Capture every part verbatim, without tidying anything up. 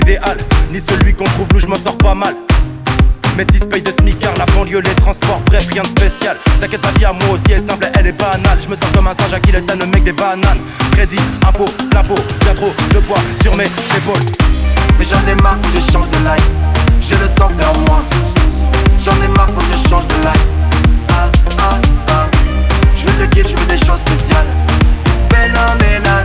idéal, ni celui qu'on trouve louche, je m'en sors pas mal. Métis paye de smicard, la banlieue, les transports, bref rien de spécial. T'inquiète, ta vie à moi aussi est simple, elle est banale. Je me sens comme un singe à qui le tanne, le mec des bananes. Crédit, impôt, l'impôt, bien trop de poids sur mes épaules. Mais j'en ai marre, faut que je change de life. J'ai le sang, c'est en moi. J'en ai marre, faut que je change de life. Ah, ah, ah. Je veux te kill, je veux des choses spéciales. Phénoménal.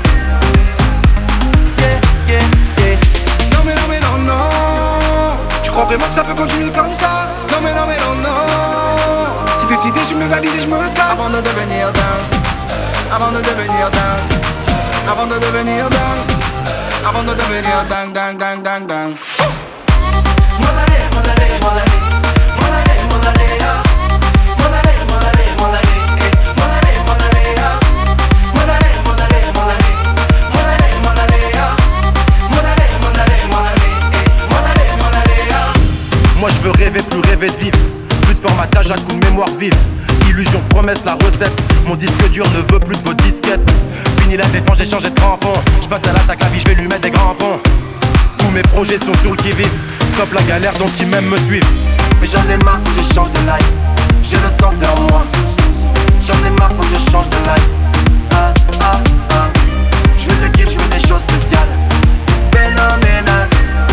Yeah, yeah, yeah. Non mais non mais non non. Tu crois vraiment que ça peut continuer comme ça? Non mais non mais non non. C'est décidé, je me valise et je me casse. Avant de devenir dingue. Avant de devenir dingue. Avant de devenir dingue. Avant de devenir dingue, dingue, dingue, dingue, dingue. Molare, molare, molare. Molare, molare, ah. Molare, molare, molare, eh. Molare, molare, ah. Molare, molare, molare. Molare, molare, ah. Molare, molare, molare, eh. Molare, molare, ah. Moi je veux rêver, plus rêver de vivre. Plus de formatage à coup de mémoire vive. Illusion, promesse, la recette. Mon disque dur ne veut plus de vos disquettes. Fini la défense, j'ai changé de crampon. J'passe à l'attaque, la vie, j'vais lui mettre des grands ponts. Tous mes projets sont sur le qui-vive. Stop la galère, donc qui m'aiment me suivent. Mais j'en ai marre, faut que je change de life. J'ai le sang, c'est en moi. J'en ai marre, faut que je change de life. Ah, ah, ah. Je veux te kill, je veux des choses spéciales. Phénoménal.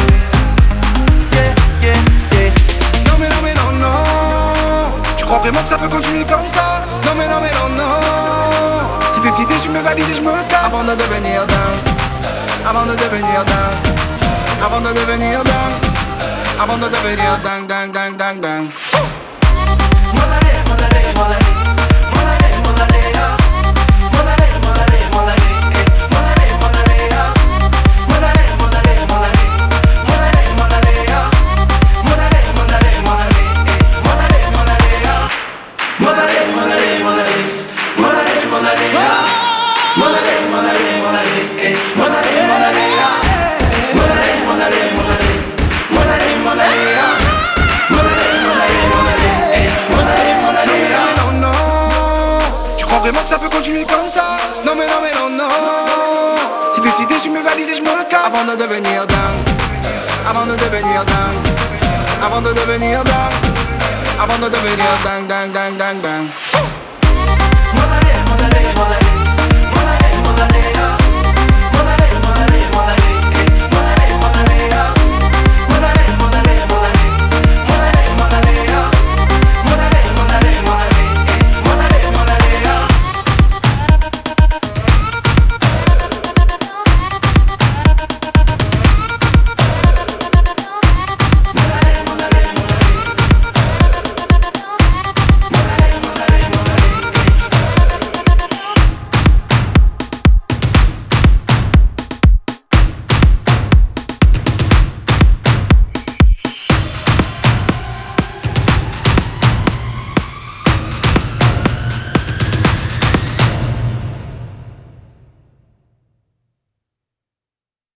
Yeah, yeah, yeah. Non mais non mais non non. Tu crois vraiment que ça peut continuer comme ça? Non mais non mais non non. C'est décidé, je me valise et je me casse. Avant de devenir dingue. Avant de devenir dingue. Avant de devenir dingue. Avant de devenir dingue, dingue, dingue, dingue, dingue. Molare, molare, molare. Molare, molare, ah. Molare, molare, molare, eh. Molare, molare, ah. Molare, molare, molare. Molare, molare, ah. Molare, molare, molare, eh. Molare, molare, ah. Molare, molare, molare. Molare, molare, ah. Molare, molare, molare, eh. Molare, molare, ah. Molare, molare, molare. Molare, molare, ah. Molare, molare, molare, eh. Molare, molare, Non mais non ah. mais non non. Tu crois vraiment que ça peut continuer comme ça? Non mais non mais non non. C'est décidé, je me valise et je me casse. Avant de devenir dingue. Avant de devenir dingue. Avant de devenir dingue. Avant de devenir dingue, dingue, dingue, dingue, dingue. Molare, molare, molare.